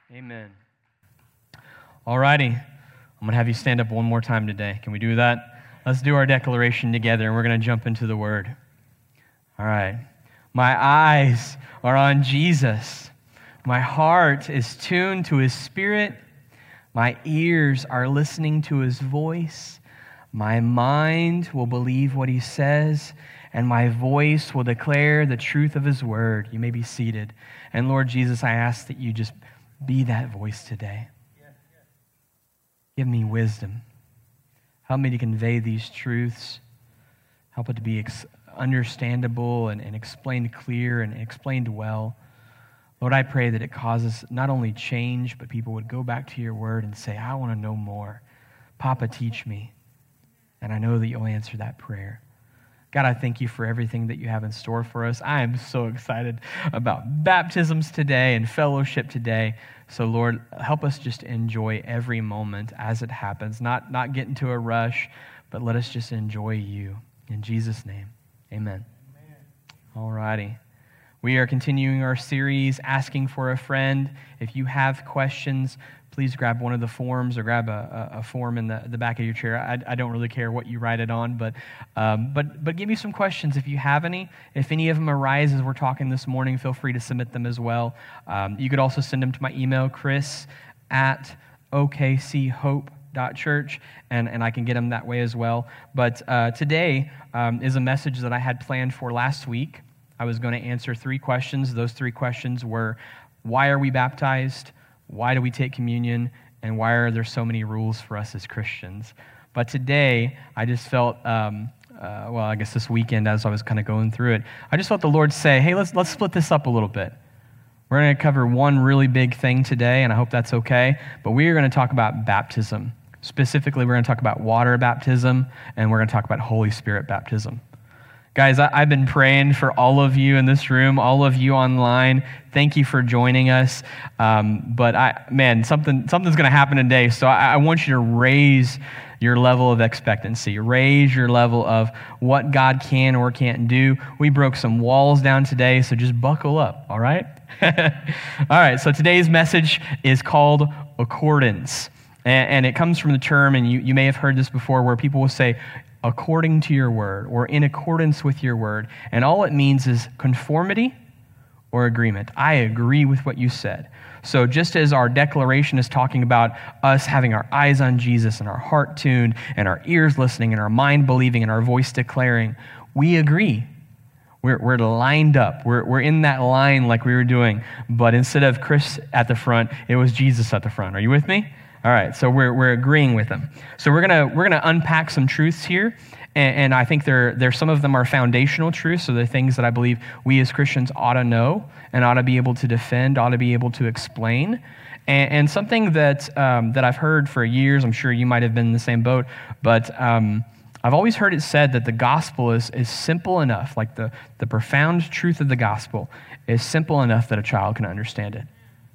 Amen. All righty. I'm going to have you stand up one more time today. Can we do that? Let's do our declaration together, and we're going to jump into the Word. All right. My eyes are on Jesus. My heart is tuned to His Spirit. My ears are listening to His voice. My mind will believe what He says, and my voice will declare the truth of His Word. You may be seated. And Lord Jesus, I ask that you just be that voice today. Give me wisdom. Help me to convey these truths. Help it to be understandable and explained clear and explained well. Lord, I pray that it causes not only change, but people would go back to your word and say, I want to know more. Papa, teach me. And I know that you'll answer that prayer. God, I thank you for everything that you have in store for us. I am so excited about baptisms today and fellowship today. So, Lord, help us just enjoy every moment as it happens. Not get into a rush, but let us just enjoy you. In Jesus' name, amen. All righty. We are continuing our series, Asking for a Friend. If you have questions, please grab one of the forms or grab a form in the back of your chair. I don't really care what you write it on, but give me some questions if you have any. If any of them arise as we're talking this morning, feel free to submit them as well. You could also send them to my email, chris@okchope.church, and I can get them that way as well. But today is a message that I had planned for last week. I was going to answer 3 questions. Those 3 questions were, why are we baptized? Why do we take communion? And why are there so many rules for us as Christians? But today, I just felt, I guess this weekend as I was kind of going through it, I just felt the Lord say, hey, let's split this up a little bit. We're going to cover one really big thing today, and I hope that's okay, but we are going to talk about baptism. Specifically, we're going to talk about water baptism, and we're going to talk about Holy Spirit baptism. Guys, I've been praying for all of you in this room, all of you online. Thank you for joining us. But something's going to happen today. So I want you to raise your level of expectancy, raise your level of what God can or can't do. We broke some walls down today, so just buckle up, all right? All right, so today's message is called accordance. And it comes from the term, and you may have heard this before, where people will say, according to your word, or in accordance with your word. And all it means is conformity or agreement. I agree with what you said. So just as our declaration is talking about us having our eyes on Jesus and our heart tuned and our ears listening and our mind believing and our voice declaring, we agree. We're lined up. We're in that line like we were doing. But instead of Chris at the front, it was Jesus at the front. Are you with me? All right, so we're agreeing with them. So we're gonna unpack some truths here, and I think there some of them are foundational truths, so they're things that I believe we as Christians ought to know and ought to be able to defend, ought to be able to explain. And something that I've heard for years, I'm sure you might have been in the same boat, but I've always heard it said that the gospel is simple enough, like the profound truth of the gospel is simple enough that a child can understand it.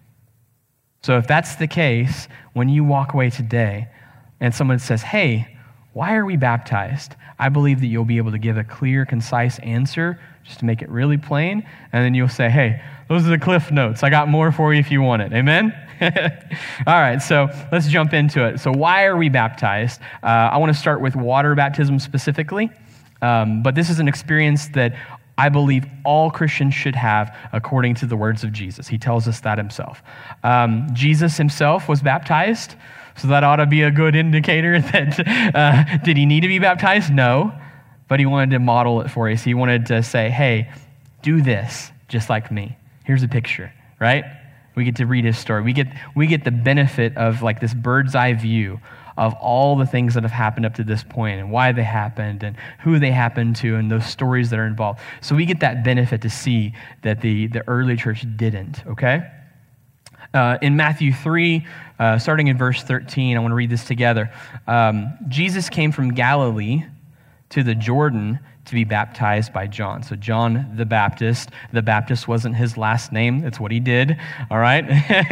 So if that's the case, when you walk away today and someone says, hey, why are we baptized? I believe that you'll be able to give a clear, concise answer just to make it really plain. And then you'll say, hey, those are the cliff notes. I got more for you if you want it. Amen? All right, so let's jump into it. So why are we baptized? I want to start with water baptism specifically. But this is an experience that I believe all Christians should have according to the words of Jesus. He tells us that himself. Jesus himself was baptized, so that ought to be a good indicator that did he need to be baptized? No, but he wanted to model it for us. He wanted to say, hey, do this just like me. Here's a picture, right? We get to read his story. We get the benefit of like this bird's eye view of all the things that have happened up to this point and why they happened and who they happened to and those stories that are involved. So we get that benefit to see that the early church didn't, okay? In Matthew 3, starting in verse 13, I want to read this together. Jesus came from Galilee to the Jordan to be baptized by John. So John the Baptist wasn't his last name. It's what he did, all right?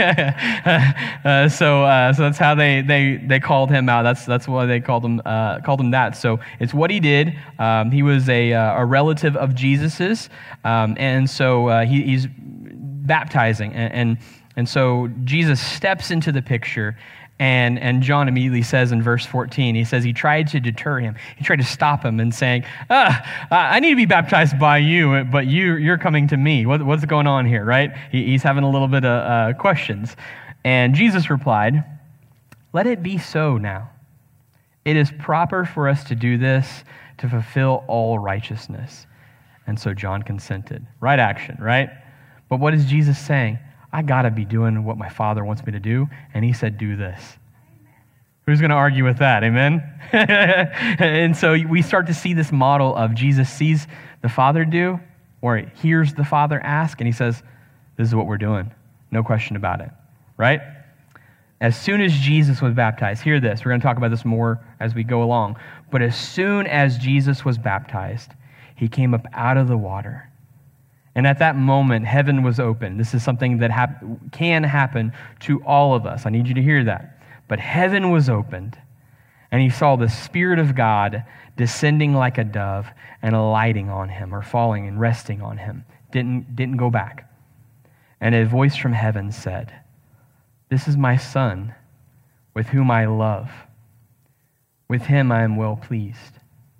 So that's how they called him out. That's why they called him that. So it's what he did. He was a relative of Jesus's, and so he's baptizing. And And so Jesus steps into the picture, and John immediately says in verse 14, he says he tried to deter him. He tried to stop him and saying, I need to be baptized by you, but you're coming to me. What's going on here, right? He's having a little bit of questions. And Jesus replied, let it be so now. It is proper for us to do this to fulfill all righteousness. And so John consented. Right action, right? But what is Jesus saying? I got to be doing what my Father wants me to do. And he said, do this. Amen. Who's going to argue with that? Amen? And so we start to see this model of Jesus sees the Father do, or hears the Father ask, and he says, this is what we're doing. No question about it. Right? As soon as Jesus was baptized, hear this. We're going to talk about this more as we go along. But as soon as Jesus was baptized, he came up out of the water. And at that moment, heaven was open. This is something that can happen to all of us. I need you to hear that. But heaven was opened, and he saw the Spirit of God descending like a dove and alighting on him, or falling and resting on him. Didn't go back. And a voice from heaven said, this is my Son, with whom I love. With him I am well pleased.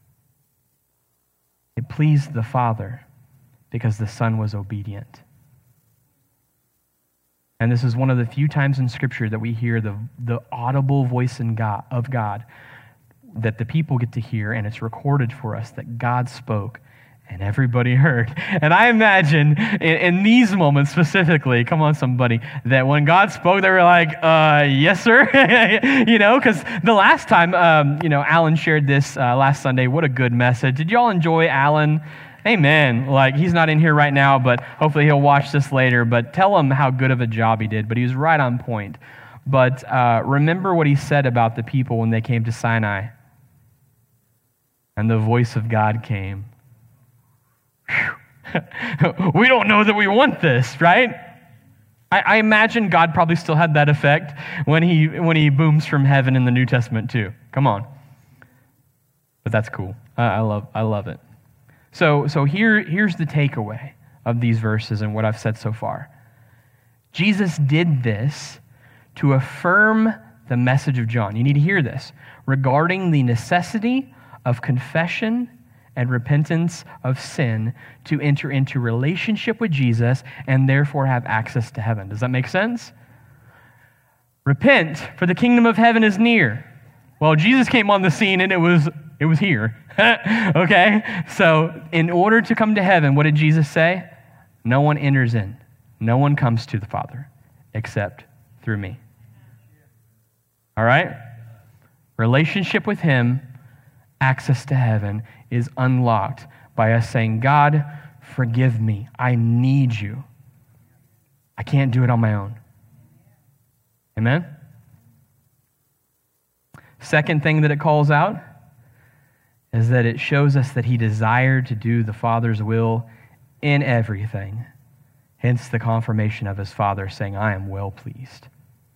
It pleased the Father, because the Son was obedient. And this is one of the few times in Scripture that we hear the audible voice of God that the people get to hear, and it's recorded for us that God spoke and everybody heard. And I imagine in these moments specifically, come on somebody, that when God spoke, they were like, yes, sir. Because the last time, Alan shared this last Sunday. What a good message. Did y'all enjoy Alan? Amen. Like, he's not in here right now, but hopefully he'll watch this later. But tell him how good of a job he did. But he was right on point. But remember what he said about the people when they came to Sinai. And the voice of God came. We don't know that we want this, right? I imagine God probably still had that effect when he booms from heaven in the New Testament too. Come on. But that's cool. I love it. So here's the takeaway of these verses and what I've said so far. Jesus did this to affirm the message of John. You need to hear this. Regarding the necessity of confession and repentance of sin to enter into relationship with Jesus and therefore have access to heaven. Does that make sense? Repent, for the kingdom of heaven is near. Well, Jesus came on the scene and it was here. Okay? So in order to come to heaven, what did Jesus say? No one enters in. No one comes to the Father except through me. All right? Relationship with him, access to heaven, is unlocked by us saying, God, forgive me. I need you. I can't do it on my own. Amen? Second thing that it calls out is that it shows us that he desired to do the Father's will in everything. Hence the confirmation of his Father saying, I am well pleased.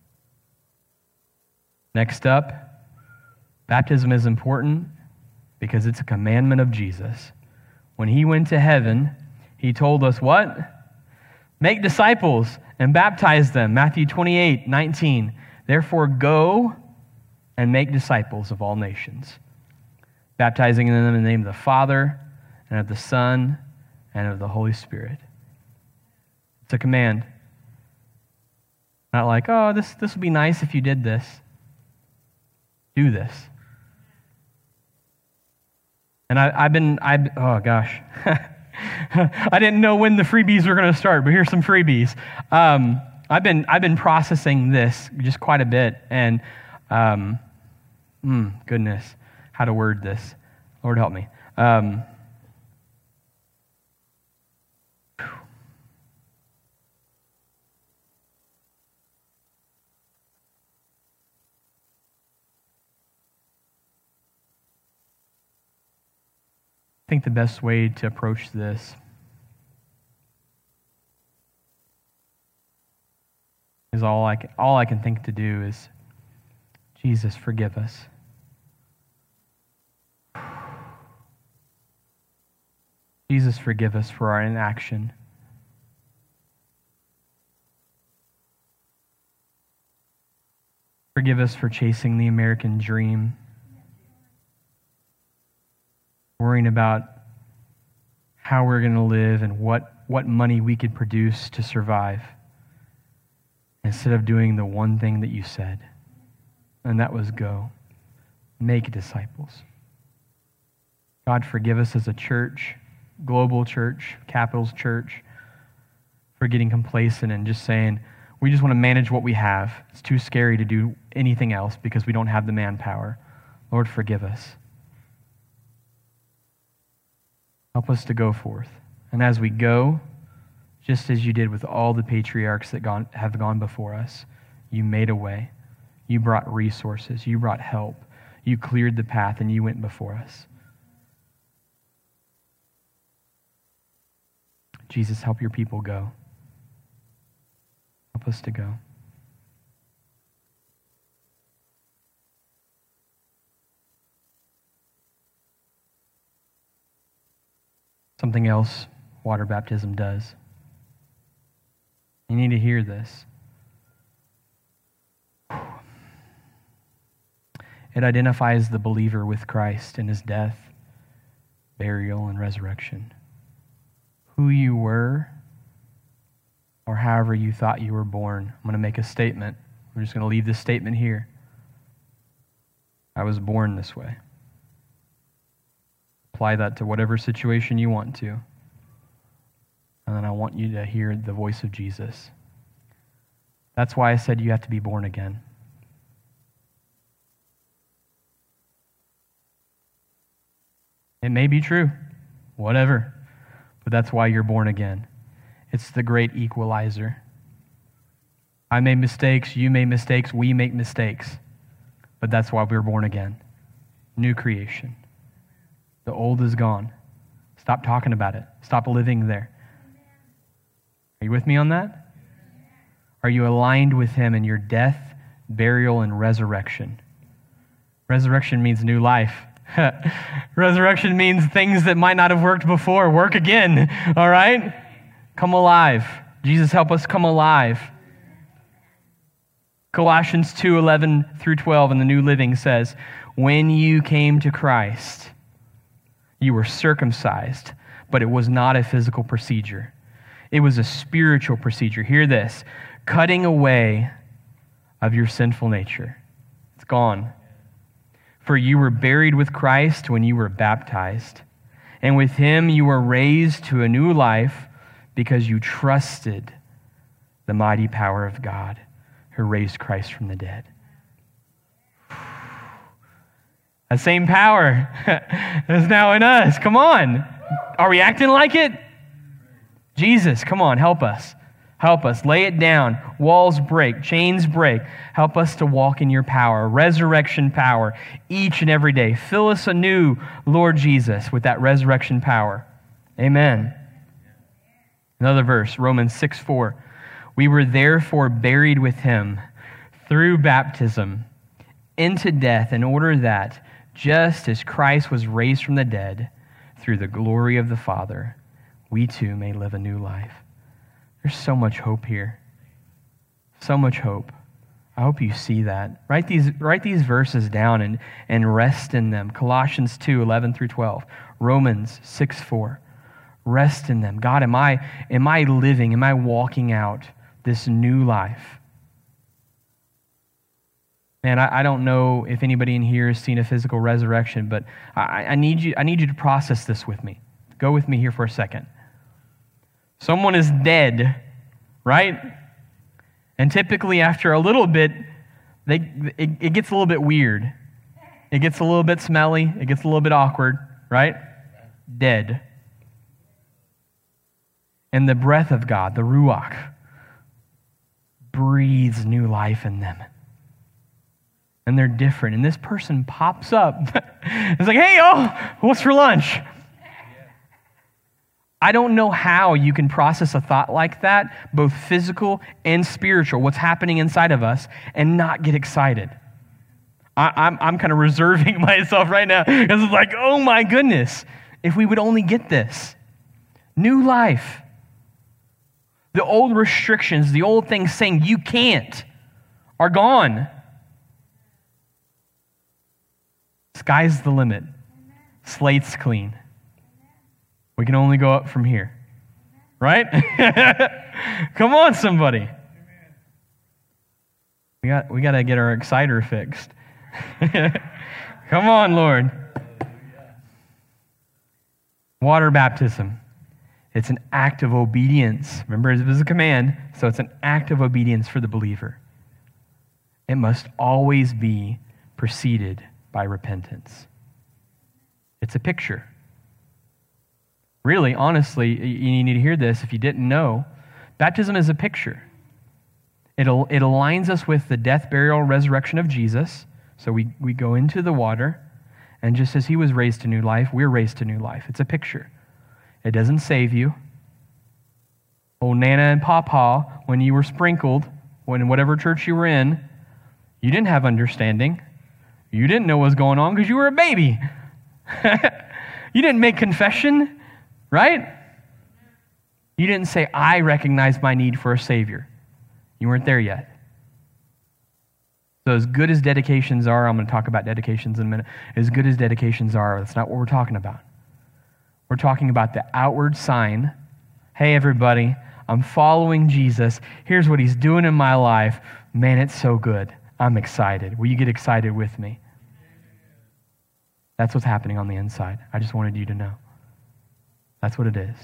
Next up, baptism is important because it's a commandment of Jesus. When he went to heaven, he told us what? Make disciples and baptize them. Matthew 28:19. Therefore go and make disciples of all nations, baptizing them in the name of the Father and of the Son and of the Holy Spirit. It's a command. Not like, oh, this would be nice if you did this. Do this. And oh gosh. I didn't know when the freebies were going to start, but here's some freebies. I've been processing this just quite a bit, and goodness, how to word this. Lord help me. I think the best way to approach this is all I can think to do is, Jesus, forgive us. Jesus, forgive us for our inaction. Forgive us for chasing the American dream, worrying about how we're going to live and what money we could produce to survive, instead of doing the one thing that you said, and that was go, make disciples. God, forgive us as a church, global church, Capitals Church, for getting complacent and just saying, we just want to manage what we have. It's too scary to do anything else because we don't have the manpower. Lord, forgive us. Help us to go forth. And as we go, just as you did with all the patriarchs that have gone before us, you made a way. You brought resources. You brought help. You cleared the path and you went before us. Jesus, help your people go. Help us to go. Something else water baptism does. You need to hear this. It identifies the believer with Christ in his death, burial, and resurrection. Who you were, or however you thought you were born. I'm going to make a statement. I'm just going to leave this statement here. I was born this way. Apply that to whatever situation you want to. And then I want you to hear the voice of Jesus. That's why I said you have to be born again. It may be true, whatever, but that's why you're born again. It's the great equalizer. I made mistakes, you made mistakes, we make mistakes, but that's why we're born again. New creation. The old is gone. Stop talking about it. Stop living there. Are you with me on that? Are you aligned with him in your death, burial, and resurrection? Resurrection means new life. Resurrection means things that might not have worked before work again, all right? Come alive. Jesus, help us come alive. Colossians 2:11 through 12 in the New Living says, when you came to Christ, you were circumcised, but it was not a physical procedure. It was a spiritual procedure. Hear this, cutting away of your sinful nature. It's gone. For you were buried with Christ when you were baptized, and with him you were raised to a new life because you trusted the mighty power of God who raised Christ from the dead. That same power is now in us. Come on. Are we acting like it? Jesus, come on, help us. Help us. Lay it down. Walls break. Chains break. Help us to walk in your power, resurrection power, each and every day. Fill us anew, Lord Jesus, with that resurrection power. Amen. Another verse, Romans 6:4. We were therefore buried with him through baptism into death, in order that, just as Christ was raised from the dead through the glory of the Father, we too may live a new life. There's so much hope here. So much hope. I hope you see that. Write these verses down and rest in them. Colossians 2:11 through 12. Romans 6:4. Rest in them. God, am I living, am I walking out this new life? Man, I don't know if anybody in here has seen a physical resurrection, but I need you to process this with me. Go with me here for a second. Someone is dead, right? And typically after a little bit, it gets a little bit weird. It gets a little bit smelly. It gets a little bit awkward, right? Dead. And the breath of God, the Ruach, breathes new life in them. And they're different. And this person pops up. It's like, hey, what's for lunch? I don't know how you can process a thought like that, both physical and spiritual, what's happening inside of us, and not get excited. I'm kind of reserving myself right now because it's like, oh my goodness, if we would only get this. New life. The old restrictions, the old things saying you can't, are gone. Sky's the limit. Slate's clean. We can only go up from here. Right? Come on, somebody. We got to get our exciter fixed. Come on, Lord. Water baptism. It's an act of obedience. Remember, it was a command, so it's an act of obedience for the believer. It must always be preceded by repentance. It's a picture. Really, honestly, you need to hear this if you didn't know. Baptism is a picture. It aligns us with the death, burial, resurrection of Jesus. So we go into the water, and just as he was raised to new life, we're raised to new life. It's a picture. It doesn't save you. Old Nana and Papa, when you were sprinkled, when whatever church you were in, you didn't have understanding. You didn't know what was going on because you were a baby. You didn't make confession, right? You didn't say, I recognize my need for a Savior. You weren't there yet. So as good as dedications are, I'm going to talk about dedications in a minute. As good as dedications are, that's not what we're talking about. We're talking about the outward sign. Hey, everybody, I'm following Jesus. Here's what he's doing in my life. Man, it's so good. I'm excited. Will you get excited with me? That's what's happening on the inside. I just wanted you to know. That's what it is.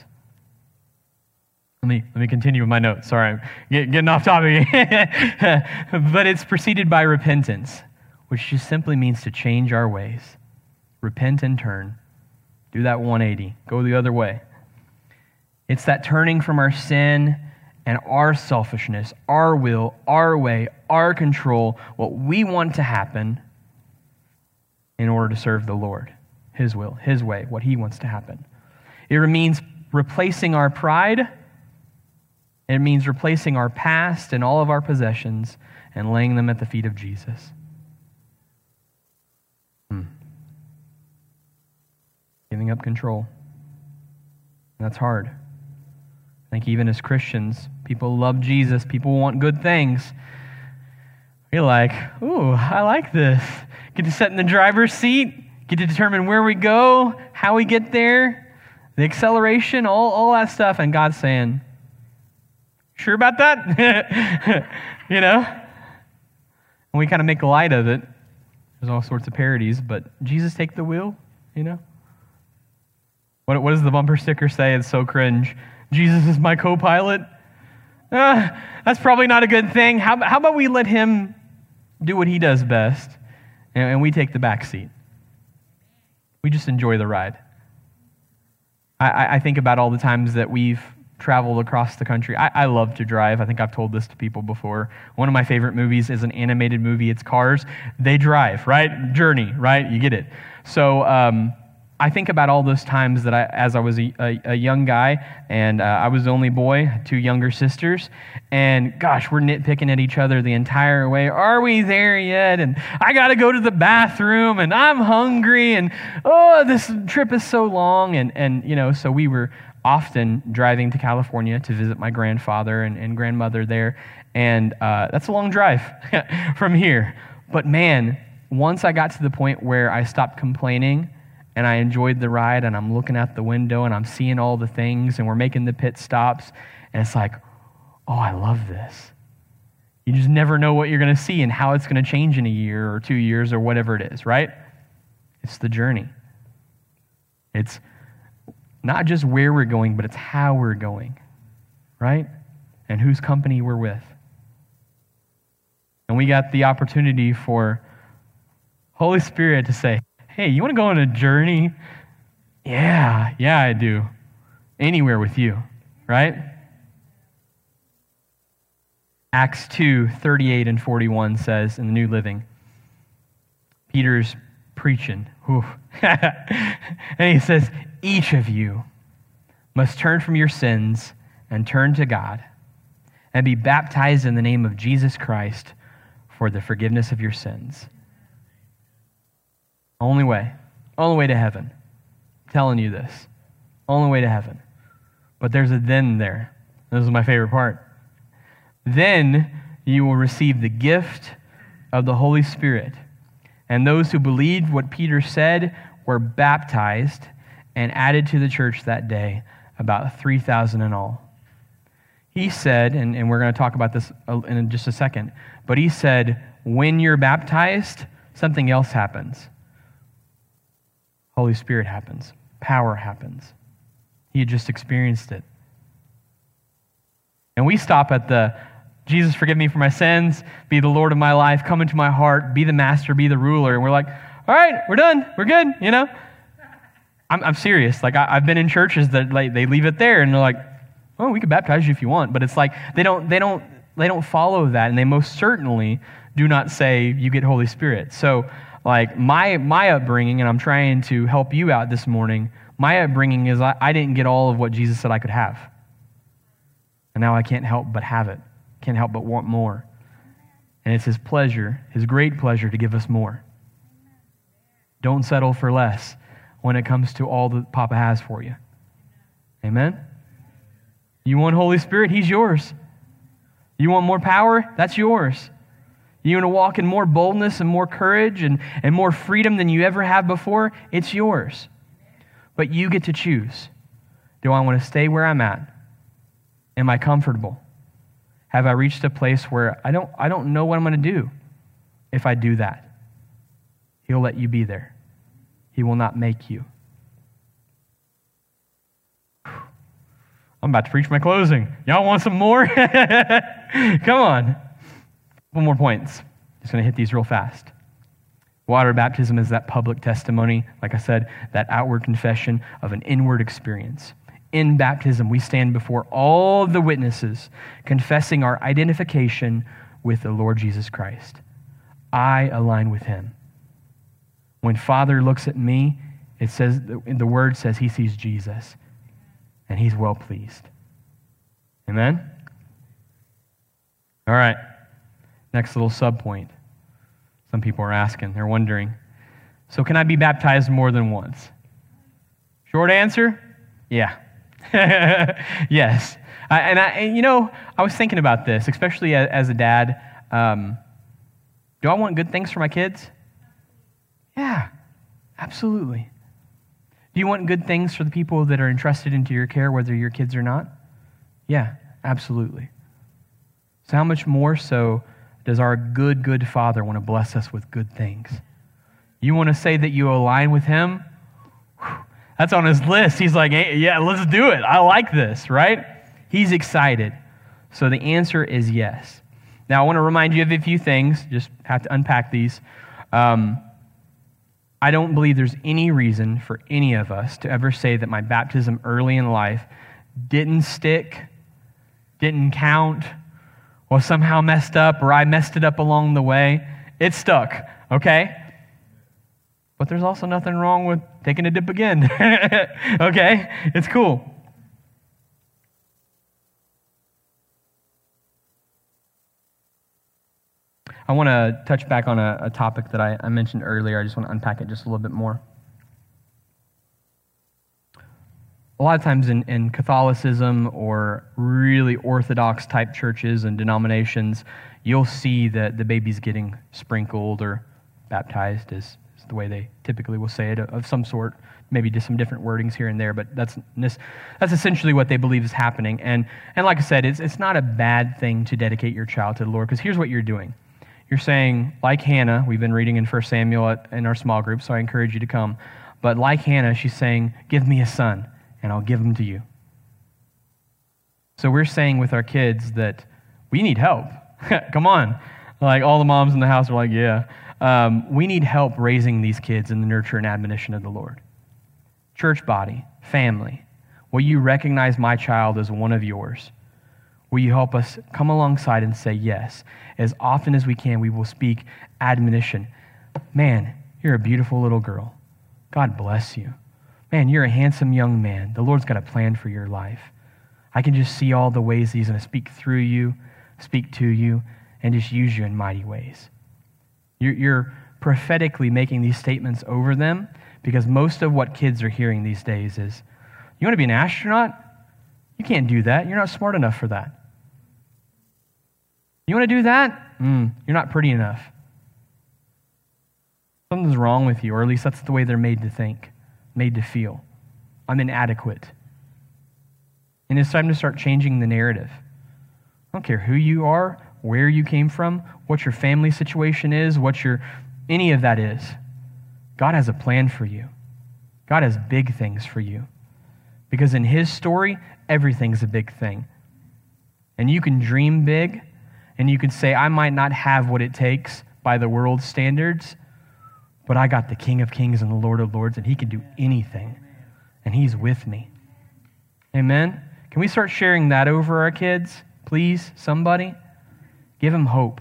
Let me continue with my notes. Sorry, I'm getting off topic. But it's preceded by repentance, which just simply means to change our ways. Repent and turn. Do that 180. Go the other way. It's that turning from our sin and our selfishness, our will, our way, our control, what we want to happen in order to serve the Lord. His will, his way, what he wants to happen. It means replacing our pride. It means replacing our past and all of our possessions and laying them at the feet of Jesus. Giving up control. That's hard. I think even as Christians, people love Jesus. People want good things. We're like, ooh, I like this. Get to sit in the driver's seat. Get to determine where we go, how we get there, the acceleration, all that stuff. And God's saying, sure about that? You know? And we kind of make light of it. There's all sorts of parodies, but Jesus take the wheel, you know? What does the bumper sticker say? It's so cringe. Jesus is my co-pilot. That's probably not a good thing. How about we let him do what he does best, and we take the back seat? We just enjoy the ride. I think about all the times that we've traveled across the country. I love to drive. I think I've told this to people before. One of my favorite movies is an animated movie. It's Cars. They drive, right? Journey, right? You get it. So I think about all those times that as I was a young guy, and I was the only boy, 2 younger sisters, and gosh, we're nitpicking at each other the entire way. Are we there yet? And I got to go to the bathroom, and I'm hungry, and oh, this trip is so long, and you know, so we were often driving to California to visit my grandfather and grandmother there, and that's a long drive from here. But man, once I got to the point where I stopped complaining and I enjoyed the ride, and I'm looking out the window and I'm seeing all the things, and we're making the pit stops, and it's like, oh, I love this. You just never know what you're going to see and how it's going to change in a year or 2 years or whatever it is, right? It's the journey. It's not just where we're going, but it's how we're going, right? And whose company we're with. And we got the opportunity for Holy Spirit to say, hey, you want to go on a journey? Yeah, I do. Anywhere with you, right? Acts 2:38 and 41 says in the New Living, Peter's preaching. And he says, each of you must turn from your sins and turn to God and be baptized in the name of Jesus Christ for the forgiveness of your sins. Only way to heaven. I'm telling you this. Only way to heaven. But there's a then there. This is my favorite part. Then you will receive the gift of the Holy Spirit, And those who believed what Peter said were baptized and added to the church that day, about 3,000 in all. He said, and we're going to talk about this in just a second, but he said, when you're baptized, something else happens. Holy Spirit happens. Power happens. He had just experienced it. And we stop at the, Jesus, forgive me for my sins, be the Lord of my life, come into my heart, be the master, be the ruler. And we're like, all right, we're done, we're good, you know? I'm serious. Like, I've been in churches that they leave it there, and they're like, oh, we could baptize you if you want. But it's like, they don't follow that, and they most certainly do not say you get Holy Spirit. So, like, my upbringing, and I'm trying to help you out this morning, my upbringing is I didn't get all of what Jesus said I could have. And now I can't help but have it. Can't help but want more. And it's His pleasure, His great pleasure, to give us more. Don't settle for less when it comes to all that Papa has for you. Amen? You want Holy Spirit? He's yours. You want more power? That's yours. You want to walk in more boldness and more courage and more freedom than you ever have before? It's yours. But you get to choose. Do I want to stay where I'm at? Am I comfortable? Have I reached a place where I don't know what I'm going to do if I do that? He'll let you be there. He will not make you. I'm about to preach my closing. Y'all want some more? Come on. One more points. Just going to hit these real fast. Water baptism is that public testimony, like I said, that outward confession of an inward experience. In baptism, we stand before all the witnesses, confessing our identification with the Lord Jesus Christ. I align with Him. When Father looks at me, it says, the Word says He sees Jesus, and He's well pleased. Amen? All right. Next little sub-point. Some people are asking, they're wondering, so can I be baptized more than once? Short answer, yeah. Yes. I was thinking about this, especially as a dad. Do I want good things for my kids? Yeah, absolutely. Do you want good things for the people that are entrusted into your care, whether your kids or not? Yeah, absolutely. So how much more so does our good Father want to bless us with good things? You want to say that you align with Him? Whew, that's on His list. He's like, hey, yeah, let's do it. I like this, right? He's excited. So the answer is yes. Now, I want to remind you of a few things. Just have to unpack these. I don't believe there's any reason for any of us to ever say that my baptism early in life didn't stick, didn't count, was somehow messed up, or I messed it up along the way. It stuck, okay? But there's also nothing wrong with taking a dip again, okay? It's cool. I want to touch back on a topic that I mentioned earlier. I just want to unpack it just a little bit more. A lot of times in Catholicism or really Orthodox type churches and denominations, you'll see that the baby's getting sprinkled or baptized is the way they typically will say it, of some sort. Maybe just some different wordings here and there, but that's essentially what they believe is happening. And like I said, it's not a bad thing to dedicate your child to the Lord, because here's what you're doing. You're saying, like Hannah, we've been reading in 1 Samuel in our small group, so I encourage you to come. But like Hannah, she's saying, give me a son, and I'll give him to you. So we're saying with our kids that we need help. Come on. Like all the moms in the house are like, yeah. We need help raising these kids in the nurture and admonition of the Lord. Church body, family, will you recognize my child as one of yours? Will you help us come alongside and say yes? As often as we can, we will speak admonition. Man, you're a beautiful little girl. God bless you. Man, you're a handsome young man. The Lord's got a plan for your life. I can just see all the ways He's going to speak through you, speak to you, and just use you in mighty ways. You're prophetically making these statements over them, because most of what kids are hearing these days is, you want to be an astronaut? You can't do that. You're not smart enough for that. You want to do that? You're not pretty enough. Something's wrong with you, or at least that's the way they're made to think, made to feel. I'm inadequate. And it's time to start changing the narrative. I don't care who you are, where you came from, what your family situation is, any of that is. God has a plan for you. God has big things for you. Because in His story, everything's a big thing. And you can dream big, and you can say, I might not have what it takes by the world's standards, but I got the King of Kings and the Lord of Lords, and He can do anything. And He's with me. Amen? Can we start sharing that over our kids? Please, somebody? Give them hope.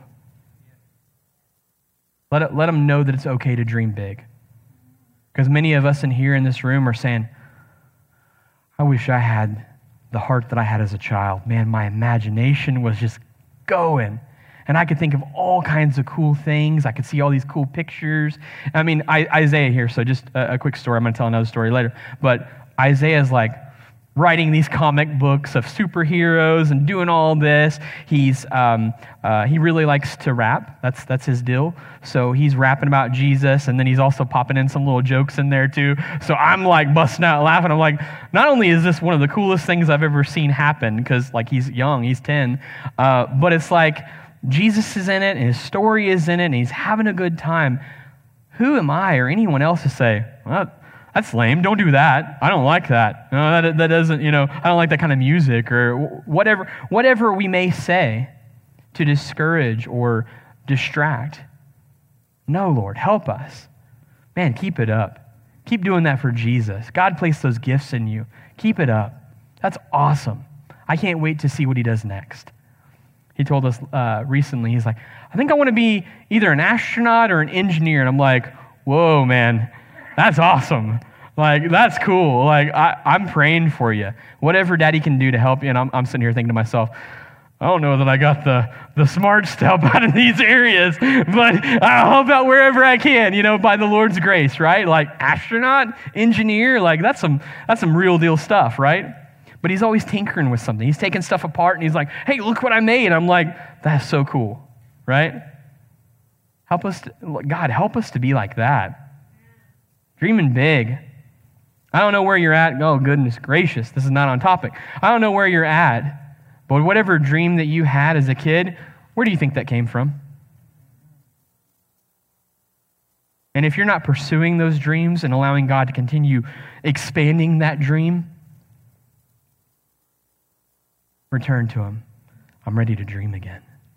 Let them know that it's okay to dream big. Because many of us in here in this room are saying, I wish I had the heart that I had as a child. Man, my imagination was just going. And I could think of all kinds of cool things. I could see all these cool pictures. I mean, Isaiah here, so just a quick story. I'm going to tell another story later. But Isaiah's like writing these comic books of superheroes and doing all this. He really likes to rap. That's his deal. So he's rapping about Jesus, and then he's also popping in some little jokes in there too. So I'm like busting out laughing. I'm like, not only is this one of the coolest things I've ever seen happen, because like he's young, he's 10, but it's like Jesus is in it, and his story is in it, and he's having a good time. Who am I or anyone else to say, well, that's lame, don't do that. I don't like that. No, that doesn't, I don't like that kind of music, or whatever we may say to discourage or distract. No, Lord, help us. Man, keep it up. Keep doing that for Jesus. God placed those gifts in you. Keep it up. That's awesome. I can't wait to see what He does next. He told us recently, he's like, I think I want to be either an astronaut or an engineer. And I'm like, whoa, man, that's awesome. Like, that's cool. Like, I'm praying for you. Whatever Daddy can do to help you. And I'm sitting here thinking to myself, I don't know that I got the smart stuff out of these areas, but I'll help out wherever I can, by the Lord's grace, right? Like, astronaut, engineer, like, that's some real deal stuff, right? But he's always tinkering with something. He's taking stuff apart, and he's like, hey, look what I made. I'm like, that's so cool, right? God, help us to be like that. Dreaming big. I don't know where you're at. Oh, goodness gracious, this is not on topic. I don't know where you're at, but whatever dream that you had as a kid, where do you think that came from? And if you're not pursuing those dreams and allowing God to continue expanding that dream, return to Him. I'm ready to dream again.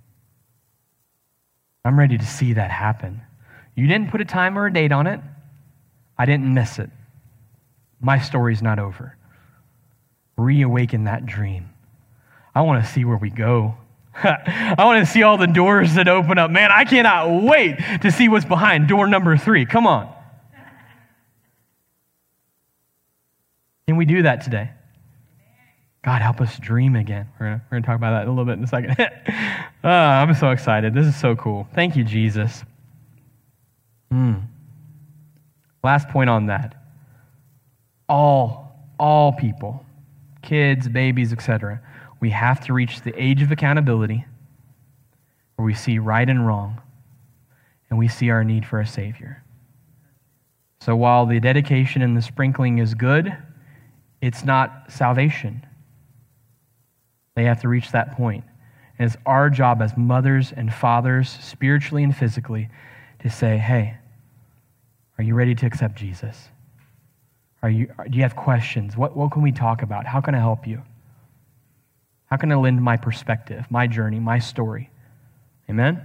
I'm ready to see that happen. You didn't put a time or a date on it. I didn't miss it. My story's not over. Reawaken that dream. I want to see where we go. I want to see all the doors that open up. Man, I cannot wait to see what's behind door number 3. Come on. Can we do that today? God, help us dream again. We're going to talk about that a little bit in a second. I'm so excited. This is so cool. Thank you, Jesus. Last point on that. All people, kids, babies, etc., we have to reach the age of accountability where we see right and wrong, and we see our need for a Savior. So while the dedication and the sprinkling is good, it's not salvation. They have to reach that point. And it's our job as mothers and fathers, spiritually and physically, to say, hey, are you ready to accept Jesus? Do you have questions? What can we talk about? How can I help you? How can I lend my perspective, my journey, my story? Amen?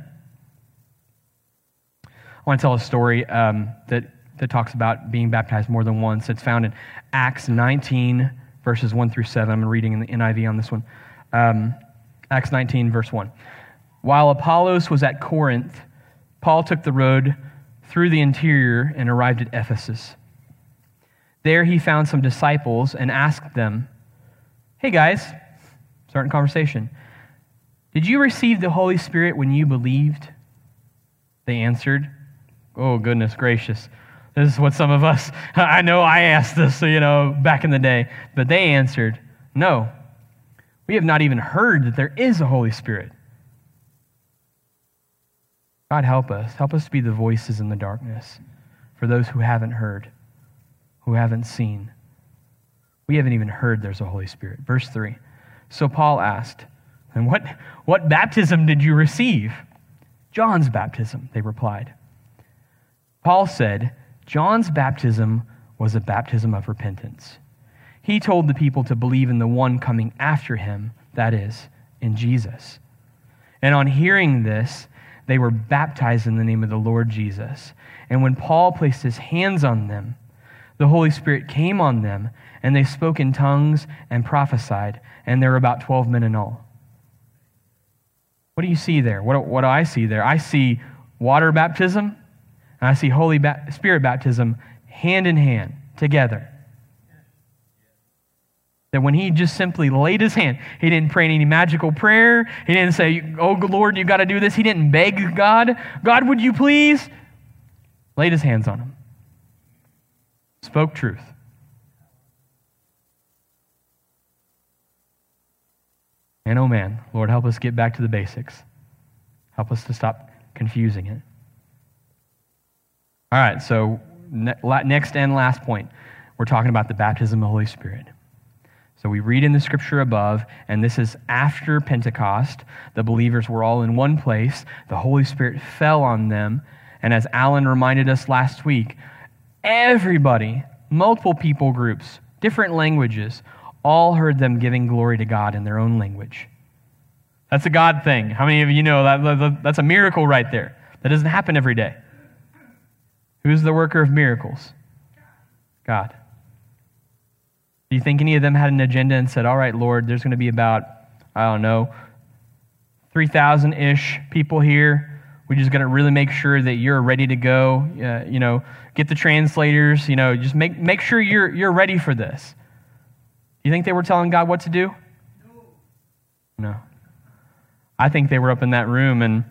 I want to tell a story that talks about being baptized more than once. It's found in Acts 19, verses 1 through 7. I'm reading in the NIV on this one. Acts 19, verse 1. While Apollos was at Corinth, Paul took the road through the interior and arrived at Ephesus. There he found some disciples and asked them, hey guys, starting conversation, did you receive the Holy Spirit when you believed? They answered, oh goodness gracious. This is what some of us, I know I asked this, back in the day, but they answered, no, we have not even heard that there is a Holy Spirit. God help us. Help us to be the voices in the darkness. for those who haven't heard, who haven't seen. We haven't even heard there's a Holy Spirit. Verse 3. So Paul asked, and what baptism did you receive? John's baptism, they replied. Paul said, John's baptism was a baptism of repentance. He told the people to believe in the one coming after him, that is, in Jesus. And on hearing this, they were baptized in the name of the Lord Jesus. And when Paul placed his hands on them, the Holy Spirit came on them, and they spoke in tongues and prophesied, and there were about 12 men in all. What do you see there? What do I see there? I see water baptism, and I see Holy Spirit baptism hand in hand, together. That when he just simply laid his hand, he didn't pray any magical prayer. He didn't say, oh, Lord, you got to do this. He didn't beg God, God, would you please? Laid his hands on him. Spoke truth. And oh man, Lord, help us get back to the basics. Help us to stop confusing it. All right, so next and last point, we're talking about the baptism of the Holy Spirit. So we read in the scripture above, and this is after Pentecost. The believers were all in one place. The Holy Spirit fell on them. And as Alan reminded us last week, everybody, multiple people groups, different languages, all heard them giving glory to God in their own language. That's a God thing. How many of you know that's a miracle right there? That doesn't happen every day. Who's the worker of miracles? God. Do you think any of them had an agenda and said, all right, Lord, there's going to be about, 3,000-ish people here. We're just going to really make sure that you're ready to go. Get the translators. Just make sure you're ready for this. You think they were telling God what to do? No. I think they were up in that room and,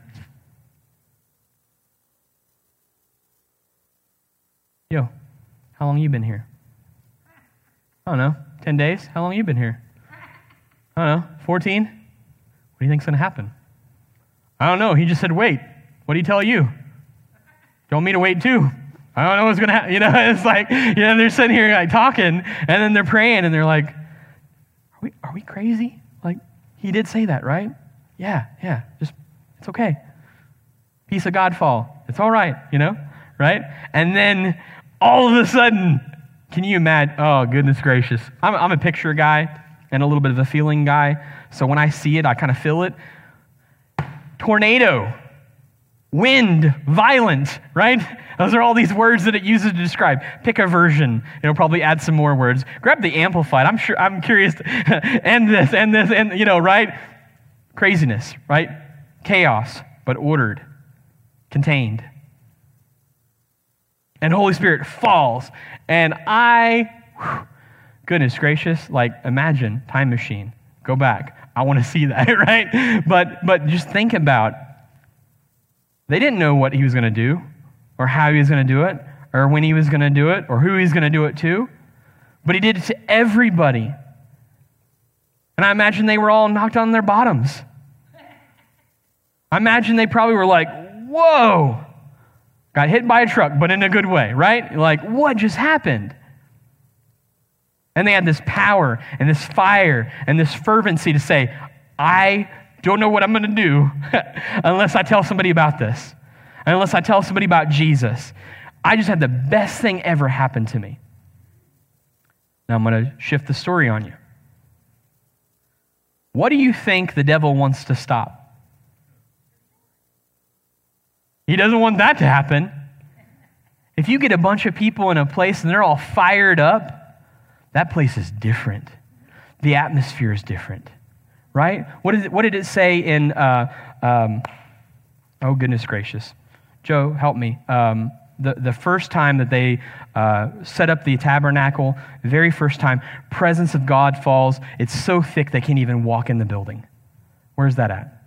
how long you been here? I don't know, 10 days? How long you been here? I don't know, 14? What do you think's going to happen? I don't know. He just said, wait. What did he tell you? You want me to wait too? I don't know what's going to happen. It's like, they're sitting here like talking, and then they're praying, and they're like, are we crazy? Like, he did say that, right? Yeah, just, it's okay. Peace of God fall. It's all right, right? And then all of a sudden, can you imagine? Oh, goodness gracious. I'm a picture guy and a little bit of a feeling guy. So when I see it, I kind of feel it. Tornado, wind, violent, right? Those are all these words that it uses to describe. Pick a version. It'll probably add some more words. Grab the Amplified. I'm curious. And this, right? Craziness, right? Chaos, but ordered, contained. And Holy Spirit falls. And goodness gracious, imagine, time machine. Go back. I want to see that, right? But just think about, they didn't know what he was going to do, or how he was going to do it, or when he was going to do it, or who he was going to do it to. But he did it to everybody. And I imagine they were all knocked on their bottoms. I imagine they probably were like, whoa, got hit by a truck, but in a good way, right? Like, what just happened? And they had this power and this fire and this fervency to say, I don't know what I'm going to do unless I tell somebody about this, unless I tell somebody about Jesus. I just had the best thing ever happen to me. Now I'm going to shift the story on you. What do you think the devil wants to stop? He doesn't want that to happen. If you get a bunch of people in a place and they're all fired up, that place is different. The atmosphere is different, right? What did it say in, oh goodness gracious. Joe, help me. The first time that they set up the tabernacle, the very first time, presence of God falls. It's so thick they can't even walk in the building. Where's that at?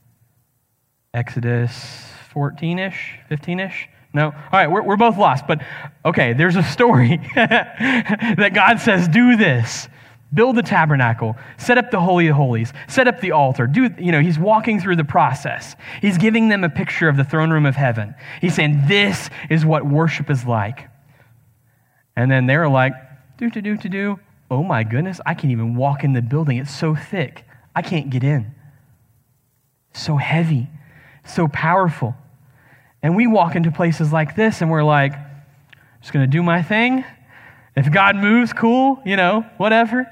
Exodus 14-ish, 15-ish? No? All right, we're both lost. But, okay, there's a story that God says, do this. build the tabernacle, set up the Holy of Holies, set up the altar. He's walking through the process. He's giving them a picture of the throne room of heaven. He's saying, this is what worship is like. And then they're like, oh my goodness, I can't even walk in the building. It's so thick. I can't get in. So heavy, so powerful. And we walk into places like this and we're like, just going to do my thing. If God moves, cool, whatever.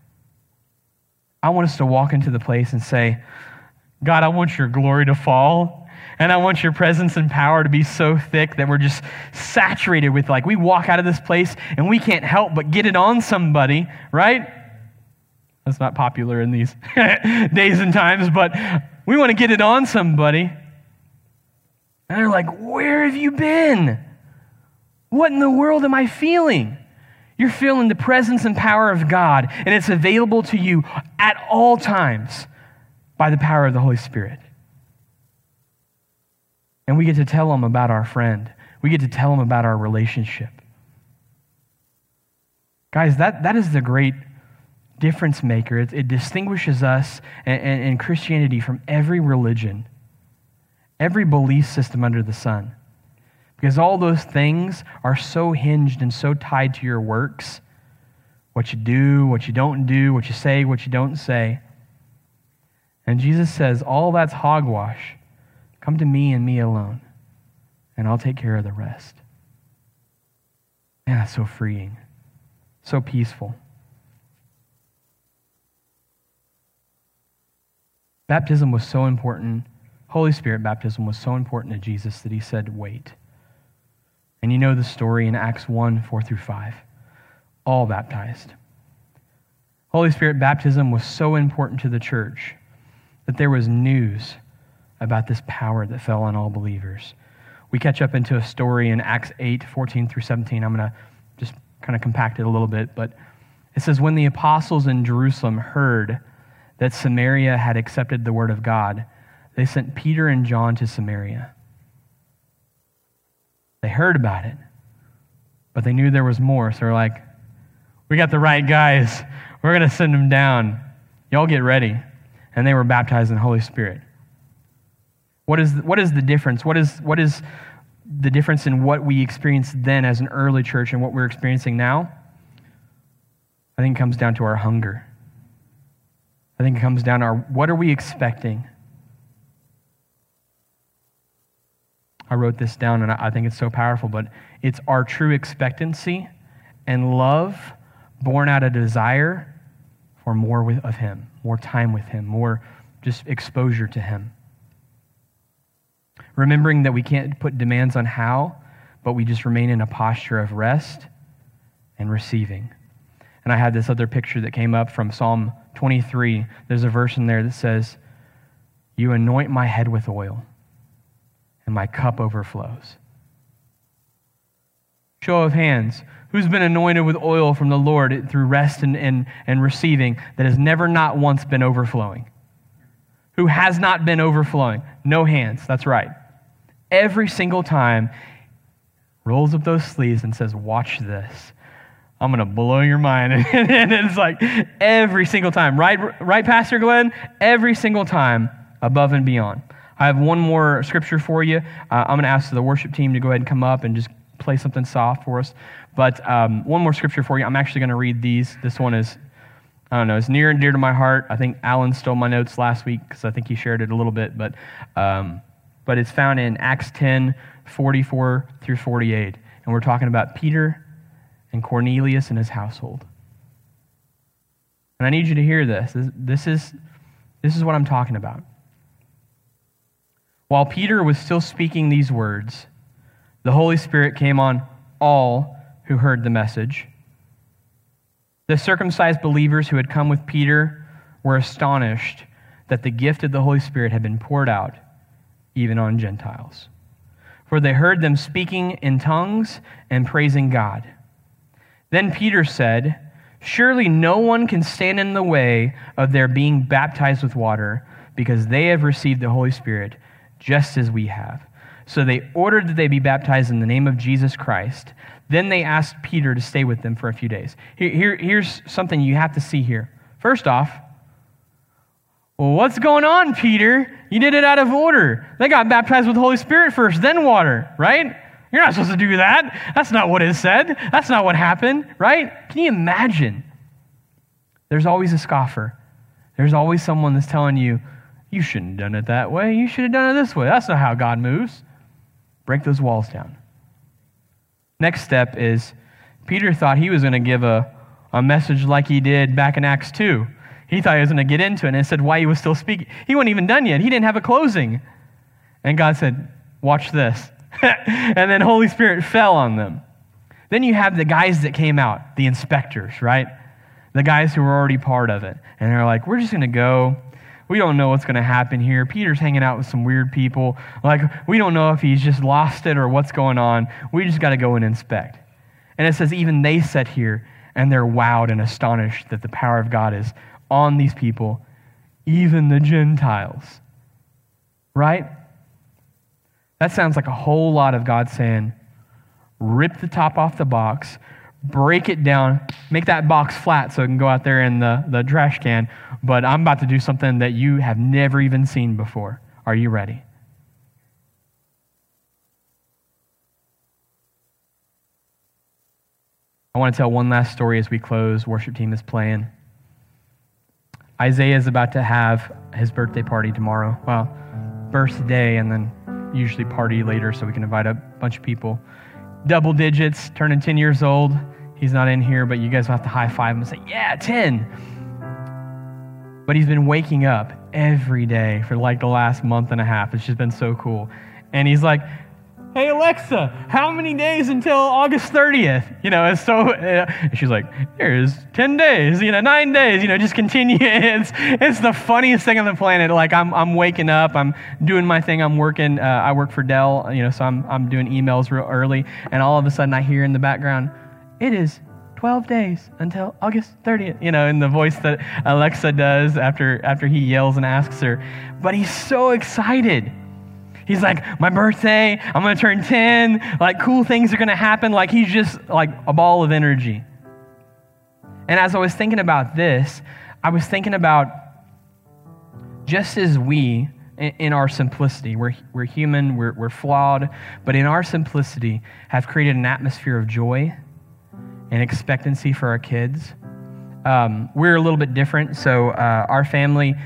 I want us to walk into the place and say, God, I want your glory to fall, and I want your presence and power to be so thick that we're just saturated with, we walk out of this place and we can't help but get it on somebody, right? That's not popular in these days and times, but we want to get it on somebody. And they're like, where have you been? What in the world am I feeling? You're feeling the presence and power of God, and it's available to you at all times by the power of the Holy Spirit. And we get to tell them about our friend. We get to tell them about our relationship. Guys, that is the great difference maker. It distinguishes us and Christianity from every religion, every belief system under the sun. Because all those things are so hinged and so tied to your works, what you do, what you don't do, what you say, what you don't say. And Jesus says, all that's hogwash. Come to me and me alone, and I'll take care of the rest. Man, that's so freeing, so peaceful. Baptism was so important. Holy Spirit baptism was so important to Jesus that he said, wait. And you know the story in Acts 1, 4-5. All baptized. Holy Spirit baptism was so important to the church that there was news about this power that fell on all believers. We catch up into a story in Acts 8, 14-17. I'm going to just kind of compact it a little bit, but it says, when the apostles in Jerusalem heard that Samaria had accepted the word of God, they sent Peter and John to Samaria. They heard about it, but they knew there was more. So they're like, we got the right guys. We're going to send them down. Y'all get ready. And they were baptized in the Holy Spirit. What is the difference? What is the difference in what we experienced then as an early church and what we're experiencing now? I think it comes down to our hunger. I think it comes down to what are we expecting? I wrote this down, and I think it's so powerful, but it's our true expectancy and love born out of desire for more of him, more time with him, more just exposure to him. Remembering that we can't put demands on how, but we just remain in a posture of rest and receiving. And I had this other picture that came up from Psalm 23. There's a verse in there that says, you anoint my head with oil, and my cup overflows. Show of hands. Who's been anointed with oil from the Lord through rest and receiving that has never not once been overflowing? Who has not been overflowing? No hands. That's right. Every single time, rolls up those sleeves and says, watch this. I'm going to blow your mind. And it's like every single time. Right, Pastor Glenn? Every single time, above and beyond. I have one more scripture for you. I'm going to ask the worship team to go ahead and come up and just play something soft for us. But one more scripture for you. I'm actually going to read these. This one is, I don't know, it's near and dear to my heart. I think Alan stole my notes last week because I think he shared it a little bit. But it's found in Acts 10, 44-48. And we're talking about Peter and Cornelius and his household. And I need you to hear this. This is what I'm talking about. While Peter was still speaking these words, the Holy Spirit came on all who heard the message. The circumcised believers who had come with Peter were astonished that the gift of the Holy Spirit had been poured out even on Gentiles. For they heard them speaking in tongues and praising God. Then Peter said, surely no one can stand in the way of their being baptized with water, because they have received the Holy Spirit just as we have. So they ordered that they be baptized in the name of Jesus Christ. Then they asked Peter to stay with them for a few days. Here's something you have to see here. First off, well, what's going on, Peter? You did it out of order. They got baptized with the Holy Spirit first, then water, right? You're not supposed to do that. That's not what it said. That's not what happened, right? Can you imagine? There's always a scoffer. There's always someone that's telling you, you shouldn't have done it that way. You should have done it this way. That's not how God moves. Break those walls down. Next step is Peter thought he was going to give a message like he did back in Acts 2. He thought he was going to get into it, and it said why he was still speaking. He wasn't even done yet. He didn't have a closing. And God said, watch this. And then Holy Spirit fell on them. Then you have the guys that came out, the inspectors, right? The guys who were already part of it. And they're like, we're just going to go. We don't know what's going to happen here. Peter's hanging out with some weird people. Like, we don't know if he's just lost it or what's going on. We just got to go and inspect. And it says even they sat here and they're wowed and astonished that the power of God is on these people, even the Gentiles. Right? That sounds like a whole lot of God saying, rip the top off the box, break it down, make that box flat so it can go out there in the trash can, but I'm about to do something that you have never even seen before. Are you ready? I want to tell one last story as we close. Worship team is playing. Isaiah is about to have his birthday party tomorrow. Well, birthday and then usually party later so we can invite a bunch of people. Double digits, turning 10 years old. He's not in here, but you guys will have to high five him and say, yeah, 10. But he's been waking up every day for like the last month and a half. It's just been so cool. And he's like, hey, Alexa, how many days until August 30th? It's so, and she's like, here's 10 days, 9 days, just continue. It's the funniest thing on the planet. Like I'm waking up, I'm doing my thing, I'm working, I work for Dell, so I'm doing emails real early. And all of a sudden I hear in the background, it is 12 days until August 30th, in the voice that Alexa does after he yells and asks her. But he's so excited. He's like, my birthday, I'm going to turn 10, like cool things are going to happen. Like he's just like a ball of energy. And as I was thinking about this, I was thinking about just as we, in our simplicity, we're human, we're flawed, but in our simplicity have created an atmosphere of joy and expectancy for our kids. We're a little bit different. So our family,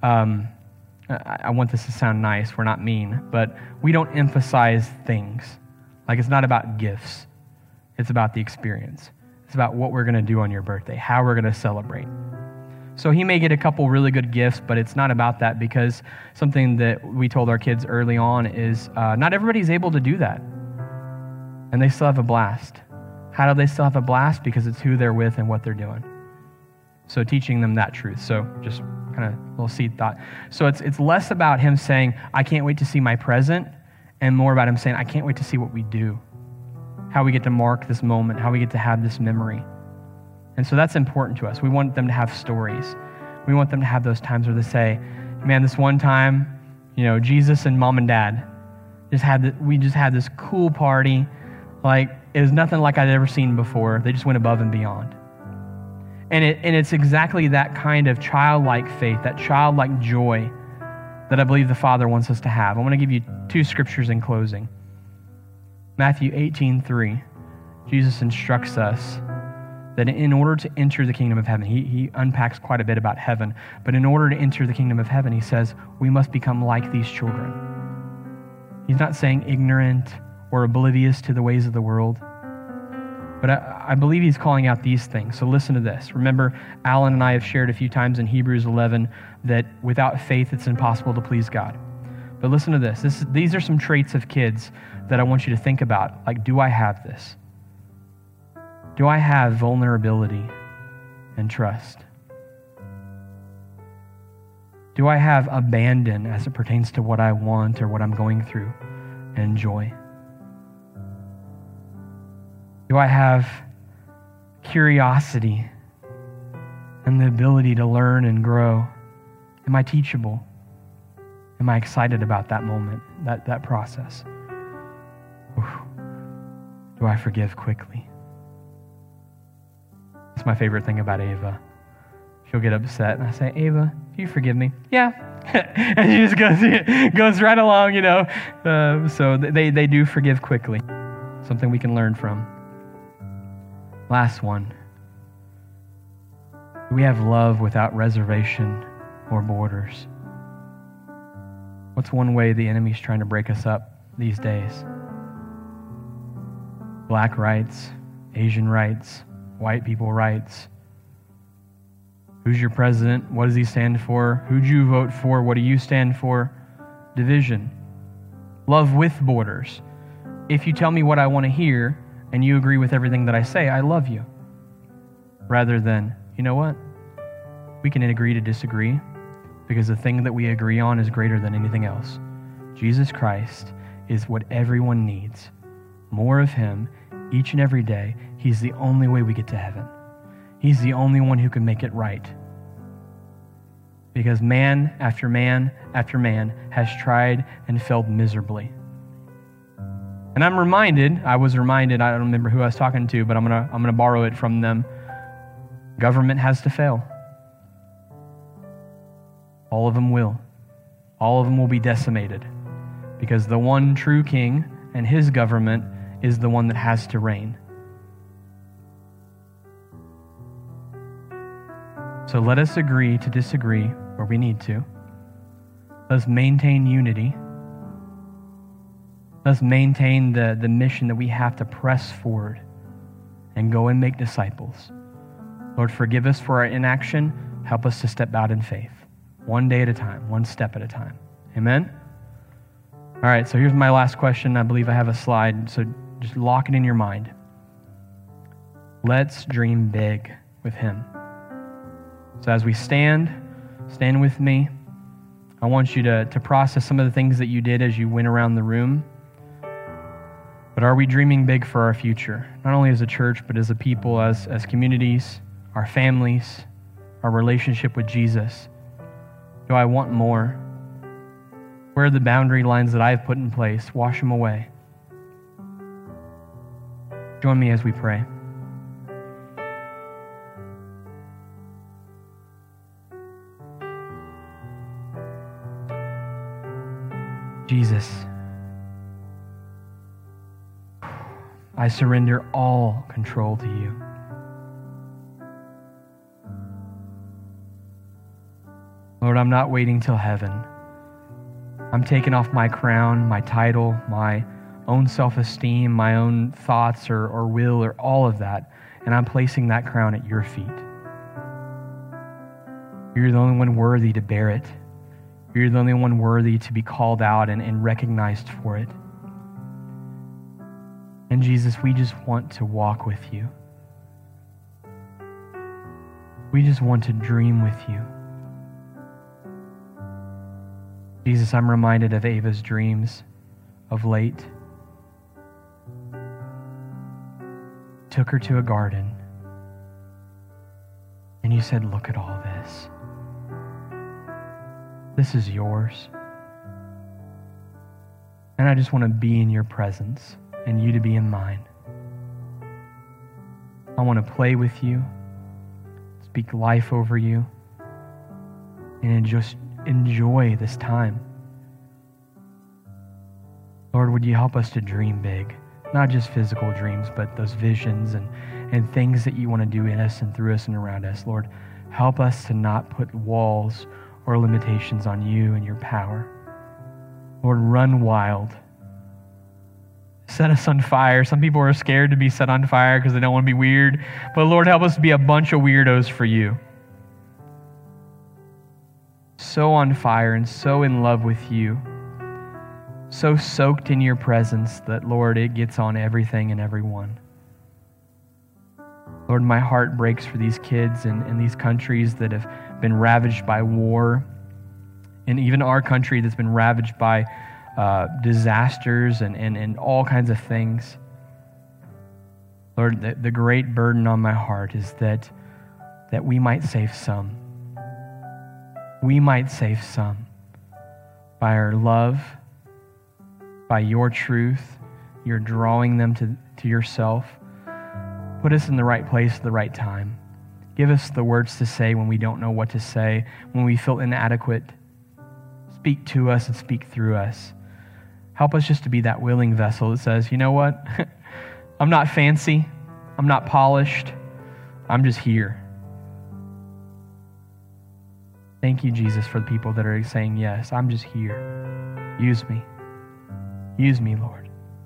I want this to sound nice, we're not mean, but we don't emphasize things. Like it's not about gifts. It's about the experience. It's about what we're going to do on your birthday, how we're going to celebrate. So he may get a couple really good gifts, but it's not about that because something that we told our kids early on is not everybody's able to do that. And they still have a blast. How do they still have a blast? Because it's who they're with and what they're doing. So teaching them that truth. So just kind of little seed thought. So it's less about him saying, I can't wait to see my present, and more about him saying, I can't wait to see what we do, how we get to mark this moment, how we get to have this memory. And so that's important to us. We want them to have stories. We want them to have those times where they say, man, this one time, Jesus and mom and dad we just had this cool party. Like it was nothing like I'd ever seen before. They just went above and beyond. And it's exactly that kind of childlike faith, that childlike joy that I believe the Father wants us to have. I want to give you two scriptures in closing. Matthew 18:3, Jesus instructs us that in order to enter the kingdom of heaven, he unpacks quite a bit about heaven, but in order to enter the kingdom of heaven, he says, we must become like these children. He's not saying ignorant or oblivious to the ways of the world. But I believe he's calling out these things. So listen to this. Remember, Alan and I have shared a few times in Hebrews 11 that without faith, it's impossible to please God. But listen to this. These are some traits of kids that I want you to think about. Like, do I have this? Do I have vulnerability and trust? Do I have abandon as it pertains to what I want or what I'm going through and joy? Do I have curiosity and the ability to learn and grow? Am I teachable? Am I excited about that moment, that process? Do I forgive quickly? That's my favorite thing about Ava. She'll get upset, and I say, Ava, do you forgive me? Yeah. And she just goes right along, So they do forgive quickly. Something we can learn from. Last one. We have love without reservation or borders. What's one way the enemy's trying to break us up these days? Black rights, Asian rights, white people rights. Who's your president? What does he stand for? Who'd you vote for? What do you stand for? Division. Love with borders. If you tell me what I want to hear and you agree with everything that I say, I love you. Rather than, you know what? We can agree to disagree because the thing that we agree on is greater than anything else. Jesus Christ is what everyone needs. More of Him each and every day. He's the only way we get to heaven. He's the only one who can make it right. Because man after man after man has tried and failed miserably. And I was reminded, I don't remember who I was talking to, but I'm gonna borrow it from them. Government has to fail. All of them will. All of them will be decimated. Because the one true king and his government is the one that has to reign. So let us agree to disagree where we need to. Let's maintain unity. Let's maintain the mission that we have to press forward and go and make disciples. Lord, forgive us for our inaction. Help us to step out in faith. One day at a time, one step at a time. Amen? All right, so here's my last question. I believe I have a slide, so just lock it in your mind. Let's dream big with Him. So as we stand with me. I want you to process some of the things that you did as you went around the room. But are we dreaming big for our future? Not only as a church, but as a people, as communities, our families, our relationship with Jesus. Do I want more? Where are the boundary lines that I've put in place? Wash them away. Join me as we pray. Jesus, I surrender all control to you. Lord, I'm not waiting till heaven. I'm taking off my crown, my title, my own self-esteem, my own thoughts or will or all of that, and I'm placing that crown at your feet. You're the only one worthy to bear it. You're the only one worthy to be called out and recognized for it. And Jesus, we just want to walk with you. We just want to dream with you. Jesus, I'm reminded of Ava's dreams of late. Took her to a garden, and you said, look at all this. This is yours. And I just want to be in your presence and you to be in mine. I want to play with you, speak life over you, and just enjoy this time. Lord, would you help us to dream big? Not just physical dreams, but those visions and things that you want to do in us and through us and around us. Lord, help us to not put walls or limitations on you and your power. Lord, run wild. Set us on fire. Some people are scared to be set on fire because they don't want to be weird. But Lord, help us to be a bunch of weirdos for you. So on fire and so in love with you. So soaked in your presence that, Lord, it gets on everything and everyone. Lord, my heart breaks for these kids in these countries that have been ravaged by war, and even our country that's been ravaged by disasters and all kinds of things. Lord, the great burden on my heart is that we might save some. We might save some by our love, by your truth, You're drawing them to yourself. Put us in the right place at the right time. Give us the words to say when we don't know what to say, when we feel inadequate. Speak to us and speak through us. Help us just to be that willing vessel that says, you know what? I'm not fancy. I'm not polished. I'm just here. Thank you, Jesus, for the people that are saying, yes, I'm just here. Use me. Use me, Lord.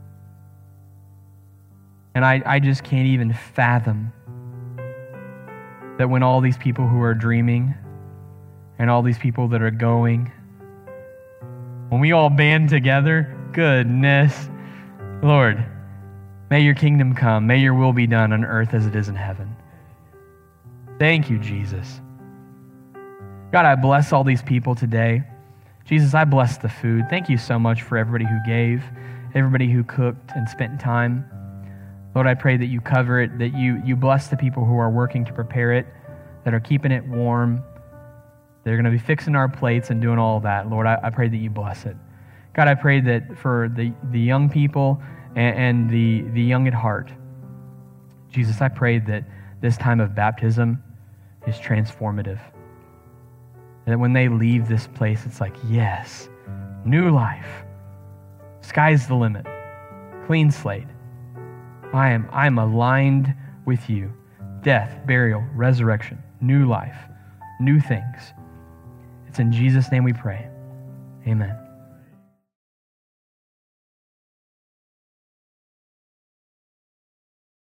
And I just can't even fathom that when all these people who are dreaming and all these people that are going, when we all band together, goodness, Lord, may your kingdom come. May your will be done on earth as it is in heaven. Thank you, Jesus. God, I bless all these people today. Jesus, I bless the food. Thank you so much for everybody who gave, everybody who cooked and spent time. Lord, I pray that you cover it, that you bless the people who are working to prepare it, that are keeping it warm. They're going to be fixing our plates and doing all of that. Lord, I pray that you bless it. God, I pray that for the young people and the young at heart, Jesus, I pray that this time of baptism is transformative. That when they leave this place, it's like, yes, new life. Sky's the limit. Clean slate. I'm aligned with you. Death, burial, resurrection, new life, new things. It's in Jesus' name we pray. Amen.